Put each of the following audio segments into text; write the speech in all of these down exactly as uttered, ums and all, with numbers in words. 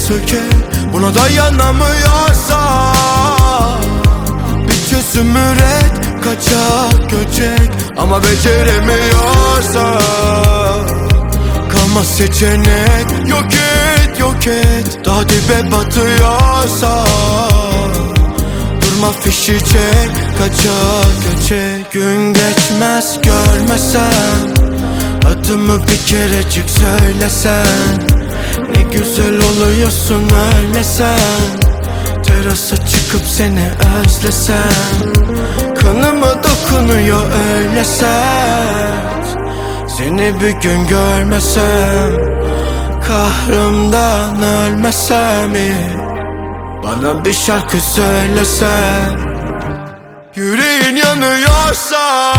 söke, buna dayanamıyorsa bir çözüm üret, kaçak göçek. Ama beceremiyorsa kalmaz seçenek. Yok et, yok et, daha dibe batıyorsa durma, fişi çek, kaçak göçek. Gün geçmez görmesen, adımı bir kerecik söylesen, ne güzel oluyorsun öyle sen. Terasa çıkıp seni özlesem, kanıma dokunuyor öyle sert. Seni bir gün görmesem, kahrımdan ölmesem mi? Bana bir şarkı söylesen. Yüreğin yanıyorsa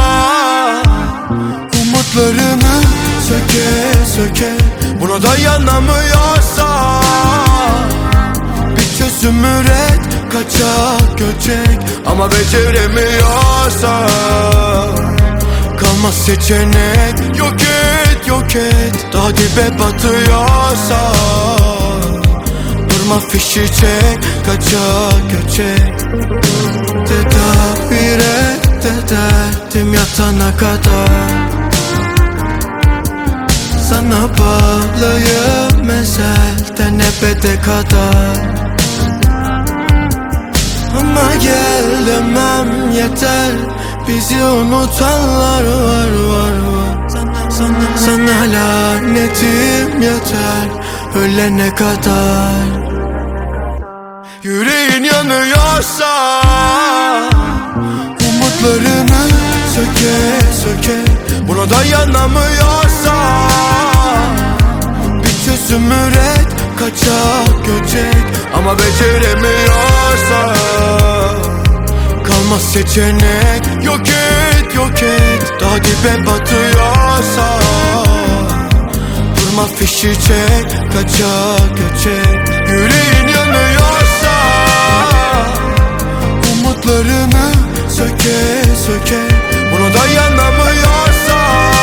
umutlarını söke söke, buna dayanamıyorsa bir çözüm üret, kaçak göçek. Ama beceremiyorsa kalmaz seçenek. Yok et, yok et, daha dibe batıyorsa durma, fişi çek, kaçak göçek. Tedavir et de derdim yatana kadar, sana bağlıyım ezelden ebede kadar. Ama gel demem yeter, bizi unutanlar var var var. Sana, sana, sana lanetim yeter ölene kadar. Yüreğin yanıyorsa umutlarını söke söke, buna dayanamıyorsa bir çözüm üret, kaçak göçek. Ama beceremiyorsa kalmaz seçenek. Yok et, yok et, daha dibe batıyorsa durma, fişi çek, kaçak göçek. Yüreğin yanıyorsa umutlarını söke söke, buna dayanamıyorsa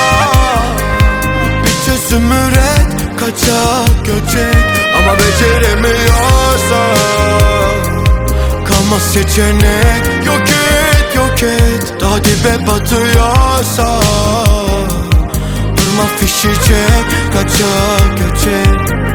bir çözüm üret, kaçak göçek. Ama beceremiyorsa kalmaz seçenek. Yok et, yok et, daha dibe batıyorsa durma, fişi çek, kaçak göçek.